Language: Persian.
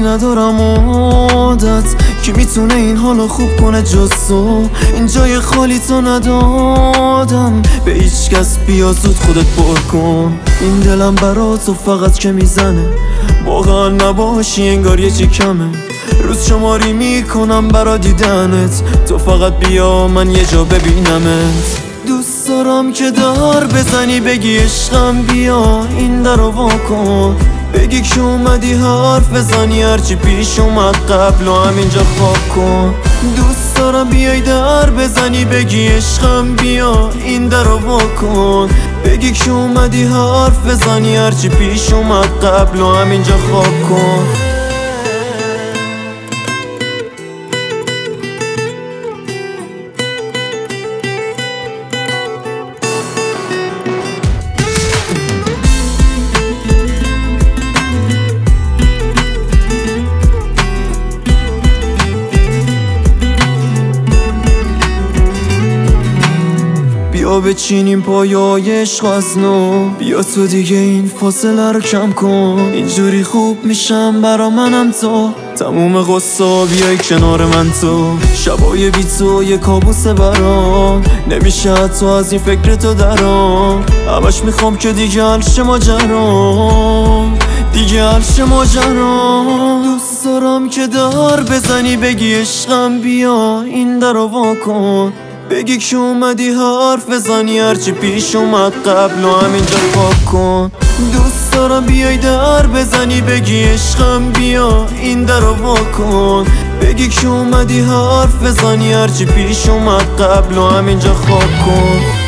ندارم عادت کی میتونه این حالو خوب کنه جز تو. این جای خالی تو ندادم به هیچ کس، بیا زود خودت پر کن. این دلم برا تو فقط که میزنه، واقعا نباشی انگار یه چی کمه. روز شماری میکنم برا دیدنت، تو فقط بیا من یه جا ببینمت. دوست دارم که در بزنی بگی عشقم بیا این در رو وا کن. بگی که اومدی حرف بزنی هرچی پیش اومد قبل و همینجا خواب کن. دوست دارم بیای در بزنی بگی عشقم بیا این در رو وا کن. بگی که اومدی حرف بزنی هرچی پیش اومد قبل و همینجا خواب کن. بیا بچینیم پایای عشق از نو، بیا تو دیگه این فاصله رو کم کن. اینجوری خوب میشم برا منم تو، تموم غصه بیای کنار من تو. شبای بی تو یه کابوسه برام، نمیشه حتی از این فکر تو درام. همش میخوام که دیگه حلش ماجرام، دیگه حلش ماجرام. دوست دارم که در بزنی بگی عشقم بیا این در رو وا کن. بگی که اومدی حرف بزنی هرچی پیش اومد قبل و همینجا خواب کن. دوست دارم بیای در بزنی بگی عشقم بیا این در رو وا کن. بگی که اومدی حرف بزنی هرچی پیش اومد قبل و همینجا خواب کن.